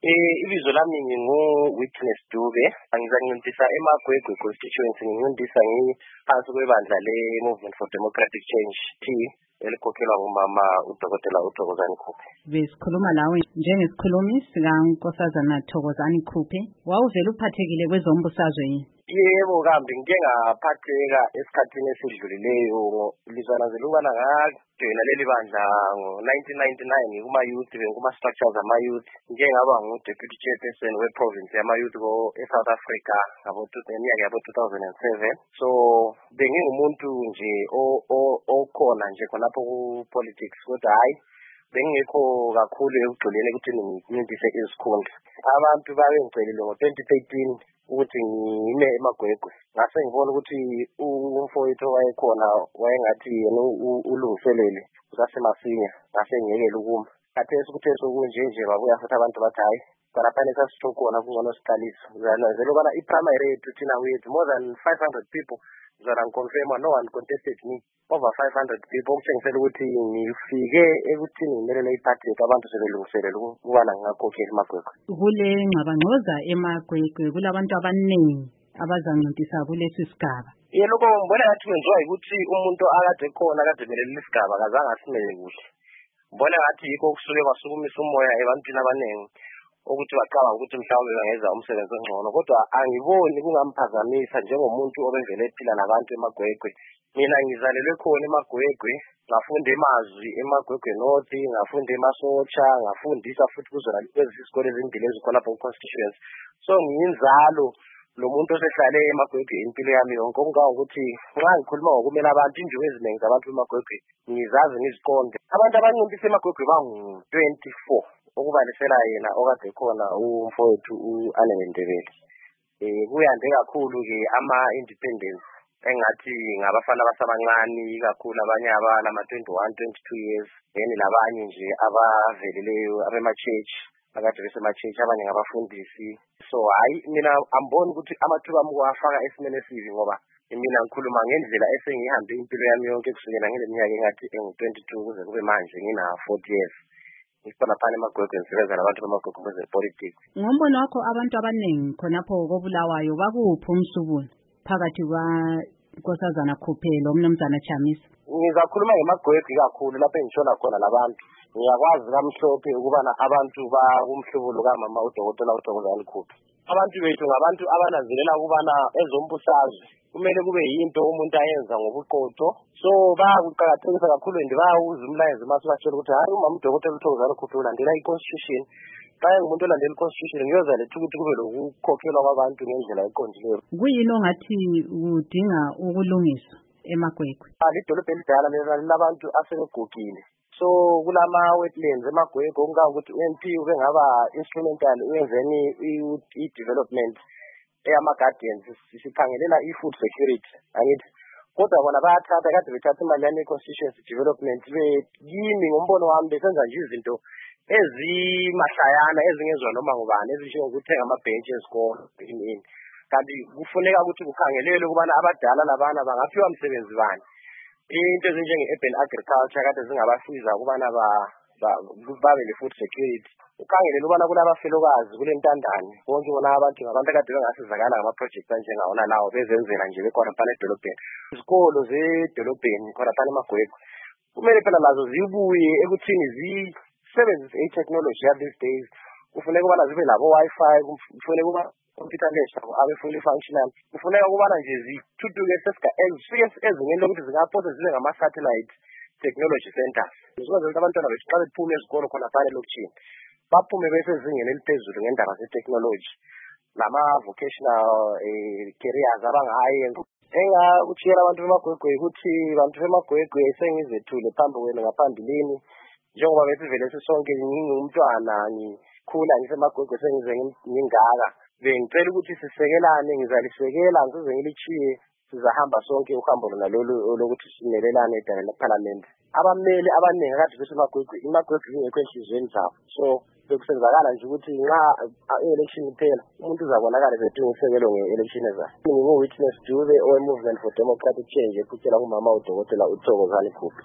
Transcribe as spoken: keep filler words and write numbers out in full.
Eh ibizo lami ngingu-Witness Dube, angizakuncintisa eMagwegwe constituency, ngincintisa ngiphansi kwebandla le-Movement for Democratic Change T elikhokhelwa ngumama uDokotela uThokozani Khuphe. Besikhuluma lawe njengesikhulumi sikaNkosazana Thokozani Khuphe, wawuvela uphathekile kwezombusazwe yini? Yebo kambe ngike ngaphatheka esikhathini esidlulileyo lizwana zelukana ngajoyina leli bandla ngo-nineteen ninety-nine kuma-youth kuma-structures ama-youth. Ngike ngaba ngu-deputy chairperson we-province yama-youth e-South Africa ngeminyaka yabo-two thousand seven. So bengingumuntu nje okhona nje khonapho ku-politics, kodwa hhayi bengekho kakhulu ekugxileni ekuthini ngincintise izikhundla. Abantu babengicela ngo-twenty thirteen ukuthi ngime eMagwegwe. Ngase ngibona ukuthi umfowethu wayekhona wayengathi yena ulungiselele usasemasinya, ngase ngiyekela ukuma. Khathesi kuthe sokunje nje babuya futhi abantu bathi hayi khona sasithokona kungcono siqalisa. Ngizanazela ukubana i-primary yethu thina with more than five hundred people, ngizona ngiconfirma no one contested me, over five hundred people, okutshengisela ukuthi ngifike ekuthini ngimelele iphathi yethu abantu sebelungiselele ukubana ngingakhokheli eMagwegwe. Kule ngxabangxoza eMagwegwe kulabantu abaningi abazancintisana kulesi sigaba. Yebo, lokho ngibona ngathi kwenziwa ukuthi umuntu akade khona akade emelele isigaba akazange asimele kuhle. Ngibona ngathi yikho kusuke kwasukumisa umoya ebantwini abaningi ukuthi bacabanga ukuthi mhlawumbe bangenza umsebenzi ongcono, kodwa angiboni kungamphazamisa njengomuntu obevele ephila nabantu eMagwegwe. Mina ngizalelwe khona eMagwegwe, ngafunda emazwi eMagwegwe North, ngafunda eMasotsha, ngafundisa futhi kuzona lezi isikole ezimbili ezikhona lapho ku-constituency. So ngiyinzalo lo muntu osehlale eMagwegwe impilo yami yonke, okungangokuthi nxa ngikhuluma ngokumela abantu injubo eziningi zabantu eMagwegwe ngizazi ngiziqonde. Abantu abancimpisa eMagwegwe bangu-twenty-four okubalisela yena okade khona umfowethu u-Anele Ndebele. Eh kuyande kakhulu-ke ama-independence engathi ngabafana abasabancane kakhulu, abanye abanama-twenty-one twenty-two years, then labanye nje abaveleleyo abema-church akade besema-church, abanye ngabafundisi. So hayi mina amboni ukuthi amathuba ami kuwafaka esimeni esibi, ngoba mina ngikhuluma ngendlela esengihambe impilo yami yonke kusukela ngileminyaka engathi engu-twenty-two kuze kube manje ngina-forty years. Ngifana phana eMagwegwe ngisebenza nabantu bemagwegwe kwezepolitics. Ngombono wakho abantu abaningi khonapho koBulawayo bakuphi umsukulo phakathi kwaNkosazana Khuphe lo mnumzana Chamisa? Ngizakhuluma ngeMagwegwe kakhulu lapho engishona khona labantu. Ngiyakwazi kamhlophe ukubana abantu bakumhlubulo kamama uDokotela uThokozani Khuphe. Abantu bethu ngabantu abananzelela ukubana ezombusazwe kumele kube yinto umuntu ayenza ngobuqotho. So bayakuqakathekisa kakhulu and bayawuza umlayezo masubatshela ukuthi hayi umama uDokotela uThokozani Khuphe ulandela i-constitution. Xa ngumuntu olandela i-constitution ngiyozaletha ukuthi kube lokukhokhelwa kwabantu ngendlela eqondileyo. Kuyini ongathi udinga ukulungiswa eMagwegwe? Lidolobha elidala labantu asebegugile. So kulama wetlands eMagwegwe okungangokuthi u-M P ubengaba instrumental ukwenzeni i-development eyama-gardens, sikhangelela i-food security. Angithi kodwa bona bayathatha kade bethatha imali yami ye-constituency development yimi ngombono wami besenza nje izinto ezimahlayana ezingezwa noma ngubani, ezinjengokuthenga amabhentshi ezikolo ini. Kanti kufuneka ukuthi kukhangelelwe ukubana abadala labana bangaphiwa msebenzi bani. Into ezinjenge-urban agriculture kade zingabasiza ukubana babe le-food security. Ukhangelele ukubana kulabafelokazi kule Ntandane bonke bona abantu ngabantu akade bengasizakala ngama-projects anjengawona lawo bezenzela nje bekhona phana edolobheni. Izikolo zedolobheni khona phana eMagwegwe kumele phela lazo zibuye ekuthini zisebenzise i-technology ya these days. Kufuneka ukubana zibe labo Wi-Fi, kufuneka ukuba computer lab abe fully functional. Kufuneka ukubana nje zithuthuke ezifike ezingeni lokuthi zingaphose zibe ngama-satellite technology centers. Zikwazi ukuthi abantwana bethu xa bephume ezikolo khona phana elokishini baphume besezingeni eliphezulu ngendaba ze-technology nama-vocational careers abangayenza. Engakutshiyela abantu bemagwegwe ukuthi abantu bemagwegwe sengizethule phambi kwenu ngaphambilini, njengoba besivele sisonke ngingumntwana ngikhula ngisemagwegwe sengize ngingaka. Bengicela ukuthi sisekelane, ngizalisekela ngize ngilichiye, sizahamba sonke uhambo lona lolu lokuthi simelelane edala leParliament. Abameli abaningi akade besemagwegwe, imagwegwe ingekho enhlizweni zabo. So bekusenzakala nje ukuthi nxa i-election iphela umuntu uzabonakala ezedinga usekelo nge-election ezayo. Ngingu-Witness Dube owe-Movement for Democratic Change ephutshela kumama uDokotela uThokozani Khuphe.